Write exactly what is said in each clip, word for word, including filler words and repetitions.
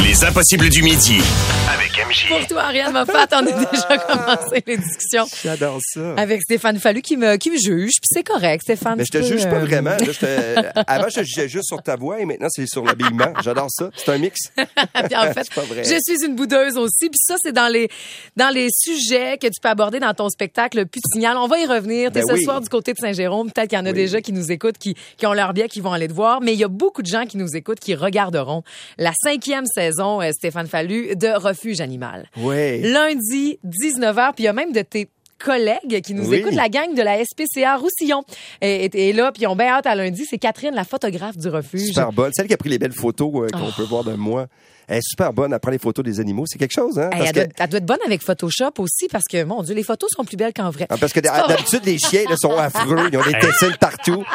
Les impossibles du midi. Avec M J. Pour toi, Ariane Moffat, on a déjà commencé les discussions. J'adore ça. Avec Stéphane Fallu qui me, qui me juge. Puis c'est correct, Stéphane. Mais je te peux, juge pas euh, vraiment. Là, je te... Avant, je te jugeais juste sur ta voix et maintenant, c'est sur l'habillement. J'adore ça. C'est un mix. Puis en fait, C'est pas vrai. je suis une boudeuse aussi. Puis ça, c'est dans les, dans les sujets que tu peux aborder dans ton spectacle Plus de signal. On va y revenir. T'es Ben ce oui. soir du côté de Saint-Jérôme. Peut-être qu'il y en a Oui. déjà qui nous écoutent, qui, qui ont leur billet, qui vont aller te voir. Mais il y a beaucoup de gens qui nous écoutent, qui regarderont la cinquième saison, euh, Stéphane Fallu, de Refuge Animal. Oui. Lundi, dix-neuf heures. Puis il y a même de tes collègues qui nous Oui. écoutent, la gang de la S P C A Roussillon. Et, et, et là, puis ils ont bien hâte à lundi. C'est Catherine, la photographe du refuge. Super bonne. Celle qui a pris les belles photos euh, qu'on Oh. peut voir de moi. Elle est super bonne. Elle prend les photos des animaux. C'est quelque chose, hein? Hey, Parce elle, que, doit, elle doit être bonne avec Photoshop aussi parce que, mon Dieu, les photos sont plus belles qu'en vrai. Ah, parce que d'habitude, les chiens là, sont affreux. Ils ont des tessines partout.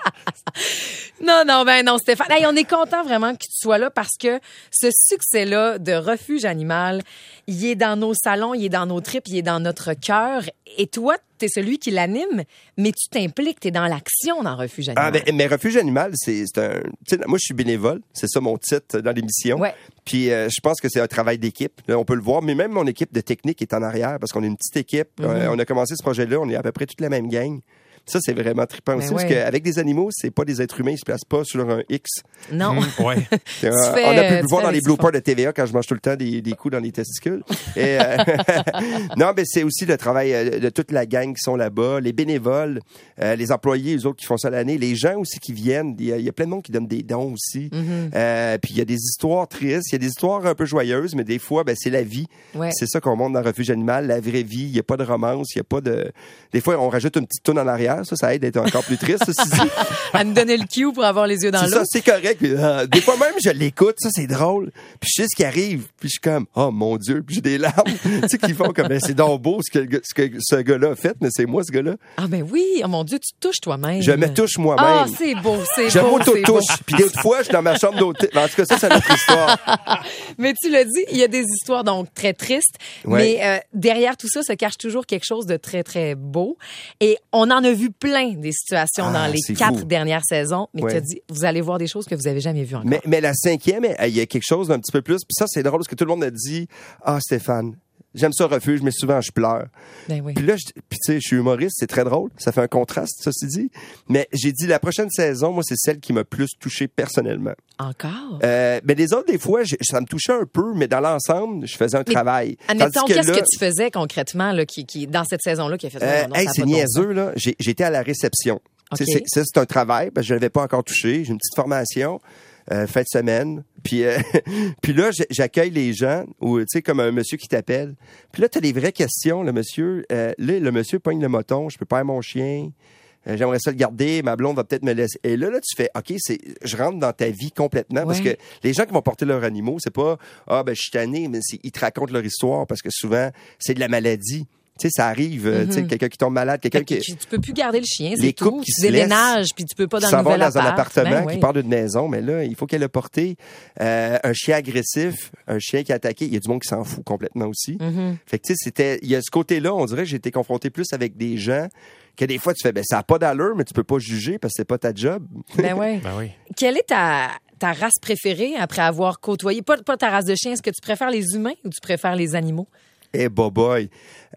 Non, non, ben non, Stéphane. Hey, on est content vraiment que tu sois là parce que ce succès-là de Refuge Animal, il est dans nos salons, il est dans nos tripes, il est dans notre cœur. Et toi, t'es celui qui l'anime, mais tu t'impliques, t'es dans l'action dans Refuge Animal. Ah, mais, mais Refuge Animal, c'est c'est un. Tu sais, moi, je suis bénévole. C'est ça mon titre dans l'émission. Ouais. Puis euh, je pense que c'est un travail d'équipe. Là, on peut le voir. Mais même mon équipe de technique est en arrière parce qu'on est une petite équipe. Mm-hmm. Euh, on a commencé ce projet-là. On est à peu près toute la même gang. Ça, c'est vraiment trippant aussi. Ben Parce ouais. qu'avec des animaux, c'est pas des êtres humains. Ils se placent pas sur un X. Non. Ouais. Euh, fais, on a pu tu le voir fais dans les avec bloopers de T V A quand je mange tout le temps des, des coups dans les testicules. Et, euh, non, mais c'est aussi le travail euh, de toute la gang qui sont là-bas, les bénévoles, euh, les employés, eux autres qui font ça l'année, les gens aussi qui viennent. Il y a, il y a plein de monde qui donne des dons aussi. Mm-hmm. Euh, puis il y a des histoires tristes, il y a des histoires un peu joyeuses, mais des fois, ben, c'est la vie. Ouais. C'est ça qu'on montre dans Refuge Animal, la vraie vie. Il n'y a pas de romance, il n'y a pas de... Des fois, on rajoute une petite toune en arrière. Ça, ça aide à être encore plus triste, ceci dit. À me donner le cue pour avoir les yeux dans C'est l'eau. ça, c'est correct. Puis, euh, des fois même, je l'écoute, ça, c'est drôle. Puis je sais ce qui arrive. Puis je suis comme, oh mon Dieu. Puis j'ai des larmes. tu sais, qui font comme, ben, c'est donc beau ce que, le gars- ce que ce gars-là a fait, mais c'est moi, ce gars-là. Ah ben oui, oh mon Dieu, tu te touches toi-même. Je me touche Ah, moi-même. c'est beau, c'est Je beau, c'est beau. m'auto-touche. Puis d'autres fois, je suis dans ma chambre d'hôtel. En tout cas, ça, c'est une autre histoire. Mais tu l'as dit, il y a des histoires donc très tristes, Ouais. mais euh, derrière tout ça se cache toujours quelque chose de très très beau. Et on en a vu plein des situations Ah, dans les c'est quatre fou. dernières saisons. Mais Ouais. tu as dit, vous allez voir des choses que vous avez jamais vues encore. Mais, mais la cinquième, il y a quelque chose d'un petit peu plus. Puis ça, c'est drôle parce que tout le monde a dit, ah, Stéphane, j'aime ça refuge, mais souvent, je pleure. Ben oui. Puis là, je- puis tu sais, je suis humoriste, c'est très drôle. Ça fait un contraste, ceci dit. Mais j'ai dit, la prochaine saison, moi, c'est celle qui m'a plus touché personnellement. Encore. Euh, mais les autres, des fois, j'ai- ça me touchait un peu, mais dans l'ensemble, je faisais un Mais travail. Admettons, Tandis qu'est-ce là, que tu faisais concrètement là, qui, qui, dans cette saison-là qui a fait ça? euh, Non, non, hey, ça a c'est pas de bon niaiseux, là. J'ai- J'étais à la réception. OK. Tu sais, c'est- Ça, c'est un travail, parce que je l'avais pas encore touché. J'ai une petite formation, euh, fin de semaine. Puis, euh, puis là, j'- j'accueille les gens, ou tu sais, comme un monsieur qui t'appelle. Puis là, tu as les vraies questions. Le monsieur, euh, là, le monsieur pogne le moton, je peux perdre mon chien. Euh, J'aimerais ça le garder, ma blonde va peut-être me laisser. Et là, là, tu fais, OK, c'est, je rentre dans ta vie complètement. Parce Ouais. que les gens qui vont porter leurs animaux, c'est pas, ah, ben, je suis tanné, mais c'est- ils te racontent leur histoire parce que souvent, c'est de la maladie. Tu sais, ça arrive, euh, tu sais, quelqu'un qui tombe malade, quelqu'un Fait que qui, tu, tu peux plus garder le chien, c'est Les tout. couples qui tu se déménages, puis tu peux pas qui dans s'en le vont nouvel dans un appart. appartement, Ben qui oui. part d'une maison, mais là, il faut qu'elle le porte. Euh, un chien agressif, un chien qui a attaqué, il y a du monde qui s'en fout complètement aussi. Mm-hmm. Fait que, tu sais, c'était, il y a ce côté-là, on dirait que j'ai été confronté plus avec des gens que des fois, tu fais, ben, ça n'a pas d'allure, mais tu peux pas juger parce que c'est pas ta job. Ben ouais. Ben oui. Quelle est ta, ta race préférée après avoir côtoyé, pas, pas ta race de chien, est-ce que tu préfères les humains ou tu préfères les animaux? Eh, boy.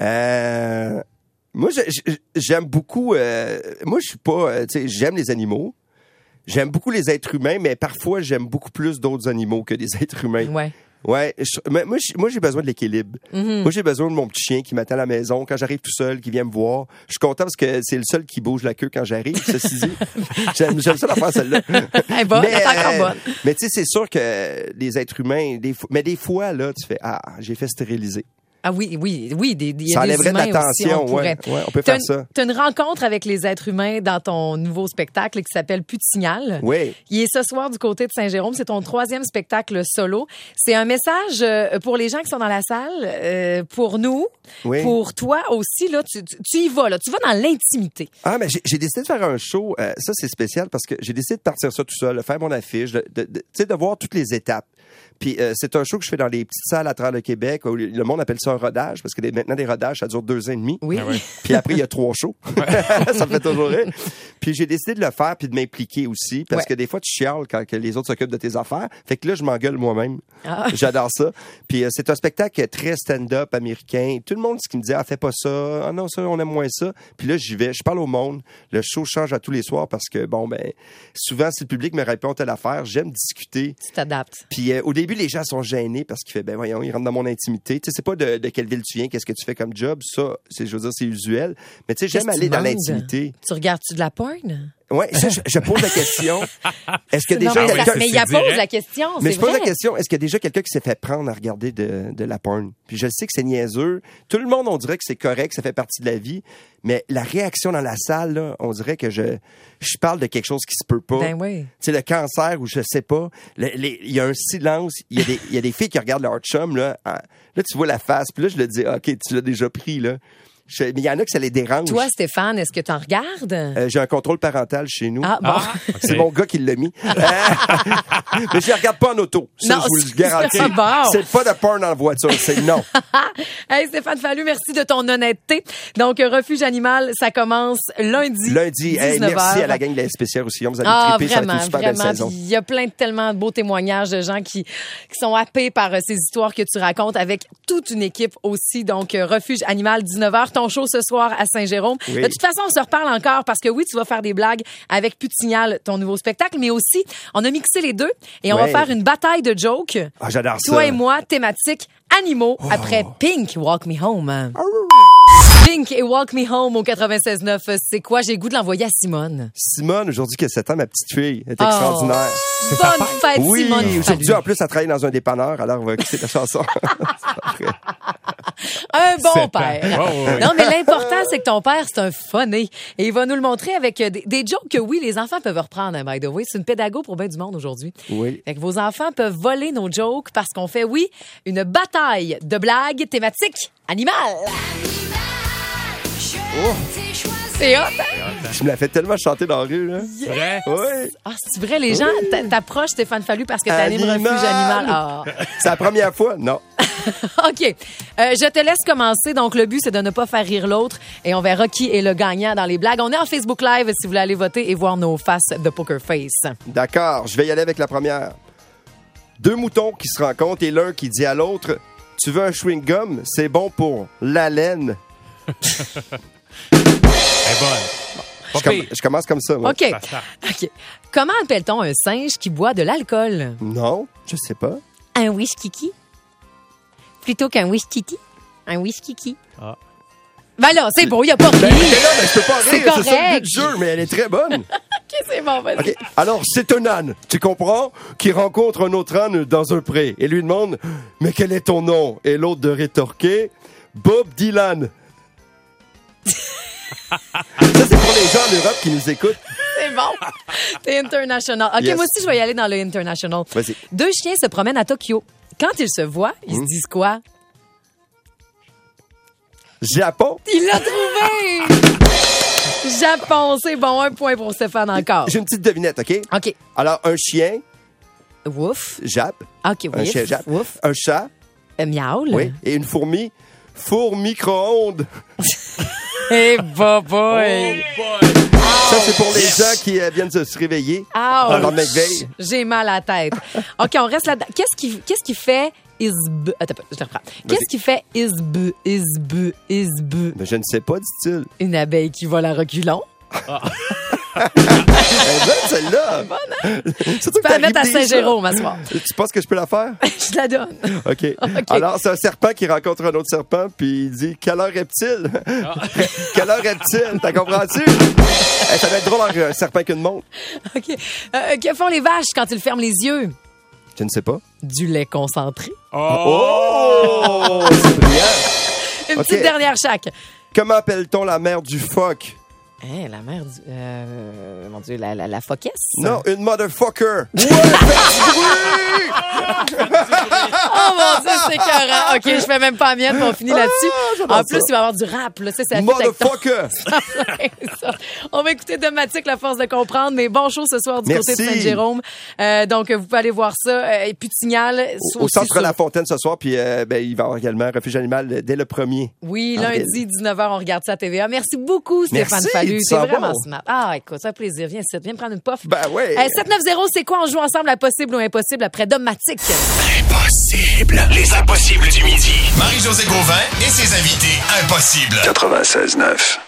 Euh, moi, je- je- j'aime beaucoup, euh, moi, je suis pas, euh, tu sais, j'aime les animaux. J'aime beaucoup les êtres humains, mais parfois, j'aime beaucoup plus d'autres animaux que des êtres humains. Ouais. Ouais, je- mais moi, je- moi j'ai besoin de l'équilibre. Mm-hmm. Moi, j'ai besoin de mon petit chien qui m'attend à la maison quand j'arrive tout seul, qui vient me voir. Je suis content parce que c'est le seul qui bouge la queue quand j'arrive, ceci dit. J'aime, j'aime ça la faire celle-là. Elle est bonne, elle est encore euh, bonne. mais tu sais, c'est sûr que les êtres humains, des fois, mais des fois là, tu fais ah, j'ai fait stériliser. Ah oui, oui, oui, des, des, il y a Ça des enlèverait de humains la aussi, tension, on pourrait. ouais, ouais, on peut T'as faire une- ça. T'as une rencontre avec les êtres humains dans ton nouveau spectacle qui s'appelle Plus de signal. Oui. Il est ce soir du côté de Saint-Jérôme. C'est ton troisième spectacle solo. C'est un message euh, pour les gens qui sont dans la salle, euh, pour nous, Oui. pour toi aussi. Là, tu, tu, tu y vas, là. Tu vas dans l'intimité. Ah, mais j'ai, j'ai décidé de faire un show. euh, ça, c'est spécial parce que j'ai décidé de partir ça tout seul, de faire mon affiche, de, de, de, tu sais, de voir toutes les étapes. Puis euh, c'est un show que je fais dans les petites salles à travers le Québec. Où le monde appelle ça un rodage parce que des, maintenant, des rodages, ça dure deux ans et demi. Oui. Ah ouais. Puis après, il y a trois shows. Ça me fait toujours rire. Puis j'ai décidé de le faire puis de m'impliquer aussi parce Ouais. que des fois, tu chiales quand que les autres s'occupent de tes affaires. Fait que là, je m'engueule moi-même. Ah. J'adore ça. Puis euh, c'est un spectacle très stand-up américain. Tout le monde, ce qui me dit, ah, fais pas ça. Ah non, ça, on aime moins ça. Puis là, j'y vais. Je parle au monde. Le show change à tous les soirs parce que, bon, ben, souvent, si le public me répond telle affaire, j'aime discuter. Tu t'adaptes. Puis euh, au début, les gens sont gênés parce qu'ils font, ben voyons, ils rentrent dans mon intimité. Tu sais, c'est pas de, de quelle ville tu viens, qu'est-ce que tu fais comme job. Ça, c'est, je veux dire, c'est usuel. Mais tu sais, j'aime Qu'est-ce que aller tu dans demandes? l'intimité. Tu regardes-tu de la porn? Ouais, ça, je, je pose la question. Est-ce que Non, déjà mais, quelqu'un... ça- mais il c'est y a pose direct. la question, Mais c'est je pose vrai. la question, est-ce qu'il y a déjà quelqu'un qui s'est fait prendre à regarder de, de la porn? Puis je sais que c'est niaiseux. Tout le monde, on dirait que c'est correct, ça fait partie de la vie. Mais la réaction dans la salle, là, on dirait que je, je parle de quelque chose qui se peut pas. Ben oui. Tu sais, le cancer ou je sais pas. Le- les- Il y a un silence. Il y a des, il y a des filles qui regardent leur chum, là. Ah, là, tu vois la face. Puis là, je le dis, OK, tu l'as déjà pris, là. Je- mais il y en a que ça les dérange. Toi, Stéphane, est-ce que tu en regardes? Euh, j'ai un contrôle parental chez nous. Ah, bon. Ah, C'est mon gars qui l'a mis. Mais je ne regarde pas en auto. Ça, Non, je vous le c'est- garantis. c'est bon. C'est pas de porn dans la voiture. C'est non. Hey, Stéphane Fallu, merci de ton honnêteté. Donc, Refuge Animal, ça commence lundi. Lundi, hey, dix-neuf merci heures. à la gang de la spéciale aussi. Vous allez Ah, triper. Ça va être vraiment, une super belle vraiment. saison. Puis Il y a plein de tellement de beaux témoignages de gens qui, qui sont happés par euh, ces histoires que tu racontes avec toute une équipe aussi. Donc, euh, Refuge Animal, dix-neuf heures, ton show ce soir à Saint-Jérôme. Oui. De toute façon, on se reparle encore parce que oui, tu vas faire des blagues avec Putignal, ton nouveau spectacle, mais aussi, on a mixé les deux et on Ouais. va faire une bataille de jokes. Ah, j'adore ça. Toi et moi, thématique animaux, après Pink, Walk Me Home. Pink et Walk Me Home au quatre-vingt-seize neuf. C'est quoi? J'ai le goût de l'envoyer à Simone. Simone, aujourd'hui, qui a sept ans, ma petite fille, elle est Oh. extraordinaire. Bonne fête, Oui, Simone. aujourd'hui, Fallu. en plus, elle travaille dans un dépanneur, alors on va écouter la chanson. Un bon Sept ans. père. Oh, oui. Non, mais l'important, c'est que ton père, c'est un funny. Et il va nous le montrer avec euh, des, des jokes que, oui, les enfants peuvent reprendre, hein, by the way. C'est une pédago pour bien du monde aujourd'hui. Oui. Fait que vos enfants peuvent voler nos jokes parce qu'on fait, oui, une bataille de blagues thématiques animales. Oh. C'est hot, hein? Je me la fais tellement chanter dans la rue, là. Vrai? Oui. Ah, c'est vrai, les gens t'a- t'approchent Stéphane Fallu parce que t'animes Animal. Refuge Animal. Ah. C'est la première fois? Non. OK. Euh, je te laisse commencer. Donc, le but, c'est de ne pas faire rire l'autre. Et on verra qui est le gagnant dans les blagues. On est en Facebook Live si vous voulez aller voter et voir nos faces de Poker Face. D'accord, je vais y aller avec la première. Deux moutons qui se rencontrent et l'un qui dit à l'autre, « Tu veux un chewing-gum? C'est bon pour la laine. Elle est bonne. Pas Je, com- pire. je commence comme ça, moi. OK. Ça sent. OK. Comment appelle-t-on un singe qui boit de l'alcool? Non, je sais pas. Un whisky. Plutôt qu'un whisky. Un whisky. Ah. Ben là, c'est beau, il n'y a pas de Ben, rire. mais là, ben, je peux pas C'est rire, c'est ça le but correct. du jeu, mais elle est très bonne. OK, c'est bon, vas-y. OK. Alors, c'est un âne, tu comprends, qui rencontre un autre âne dans un pré et lui demande « Mais quel est ton nom? » Et l'autre de rétorquer « Bob Dylan. » Ça, c'est pour les gens en Europe qui nous écoutent. C'est bon. T'es international. OK, Yes. moi aussi, je vais y aller dans le international. Vas-y. Deux chiens se promènent à Tokyo. Quand ils se voient, ils se disent quoi? Japon. Il l'a trouvé! Japon, c'est bon. Un point pour Stéphane encore. J'ai une petite devinette, OK? OK. Alors, un chien, Wouf. Jap. OK, Un oui. chien Jap. Wouf. Un chat, Euh, miaule. oui. Et une fourmi, four micro-ondes. Eh, boy. Ça, c'est pour les gens qui euh, viennent de se réveiller. Ouch. Alors, mec, veille. J'ai mal à la tête. OK, on reste là-dedans. Qu'est-ce qui, qu'est-ce qui fait isb... Attends, un peu, je le reprends. Qu'est-ce qui fait isb, isb, isb? Mais je ne sais pas, dit-il. Une abeille qui vole à reculons? Elle est bonne, celle-là. Tu Surtout que peux la t'arrives mettre à déjà. Saint-Jérôme, à soir. Tu penses que je peux la faire? Je la donne. OK. Alors, c'est un serpent qui rencontre un autre serpent, puis il dit « Quelle heure est-il? Quelle heure est-il? » T'as comprends-tu? Hey, ça va être drôle avec un serpent qu'une montre. OK. Euh, que font les vaches quand ils ferment les yeux? Je ne sais pas. Du lait concentré. Oh! C'est brillant. Une OK. petite dernière chaque. Comment appelle-t-on la mère du phoque? Hein, la mère du... Euh, mon Dieu, la, la, la foquesse? Non, une motherfucker. Ouais, Oh mon Dieu, C'est écœurant. OK, je fais même pas la mienne, mais on finit là-dessus. j'adore En plus, ça. il va y avoir du rap. Là. Ça, ça fit avec ton- Motherfucker! Ça. On va écouter Domatique, la force de comprendre. Mais bon show ce soir du Merci. côté de Saint-Jérôme. Euh, donc, vous pouvez aller voir ça. Euh, et puis, Tignal. Au, au aussi centre sur- La Fontaine ce soir, puis euh, ben, il va y avoir également Refuge Animal dès le premier. Oui, avril. lundi, dix-neuf heures, on regarde ça à T V A. Merci beaucoup, Stéphane Merci, Fallu. tu C'est sens vraiment bon. smart. Ah, écoute, ça fait plaisir. Viens ici, viens me prendre une puff. Ben ouais. Euh, sept neuf zéro, c'est quoi? On joue ensemble à Possible ou Impossible après Domatique. Impossible. Les impossibles du midi. Marie-Josée Gauvin et ses invités impossibles. quatre-vingt-seize neuf.